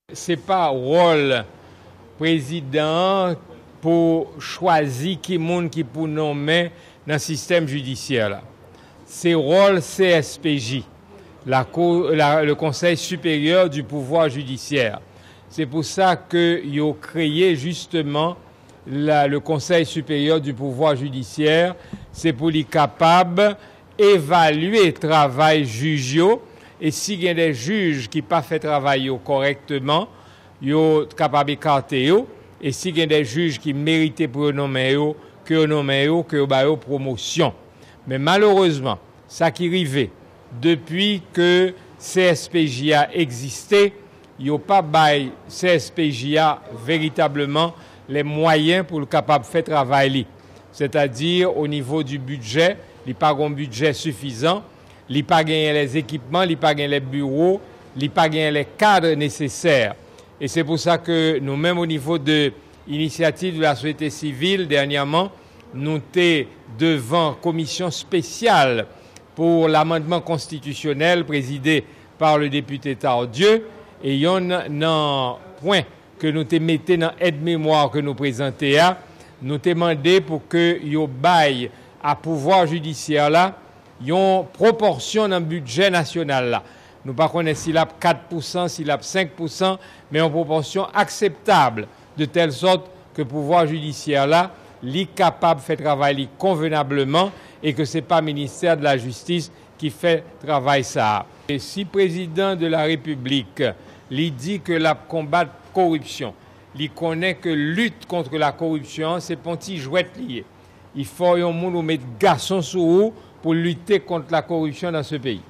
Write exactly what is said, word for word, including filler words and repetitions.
Ce n'est pas rôle président pour choisir qui monde qui pour nommer dans le système judiciaire. C'est rôle C S P J, la, la, le Conseil supérieur du pouvoir judiciaire. C'est pour ça qu'ils ont créé justement la, le Conseil supérieur du pouvoir judiciaire. C'est pour les capables d'évaluer le travail jugeau. Et s'il y a des juges qui n'ont pas fait travail correctement, ils sont capables d'écarter. Et s'il y a des juges qui méritent pour nommer, que nommer, que bailler promotion. Mais malheureusement, ça qui arrive depuis que C S P J a existé, il n'y a pas bail C S P J a véritablement les moyens pour le capable de faire travail. C'est-à-dire au niveau du budget, il n'y a pas un budget suffisant. Il n'y a pas les équipements, il n'y a pas les bureaux, il n'y a pas les cadres nécessaires. Et c'est pour ça que nous-mêmes, au niveau de l'initiative de la société civile, dernièrement, nous sommes devant commission spéciale pour l'amendement constitutionnel présidé par le député Tardieu. Et il y a un point que nous te mettons dans l'aide-mémoire que nous présentons, nous te demandons pour que nous bail à pouvoir judiciaire là, il y a une proportion dans le budget national là. Nous ne connaissons pas s'il y a quatre pour cent, s'il y a cinq pour cent, mais en proportion acceptable, de telle sorte que le pouvoir judiciaire là, est capable de faire travailler convenablement et que ce n'est pas le ministère de la Justice qui fait travail ça. Et si le président de la République lui dit que la combat la corruption, il connaît que lutte contre la corruption, c'est un petit jouet lié. Il faut un monde mettre garçon sous pour lutter contre la corruption dans ce pays.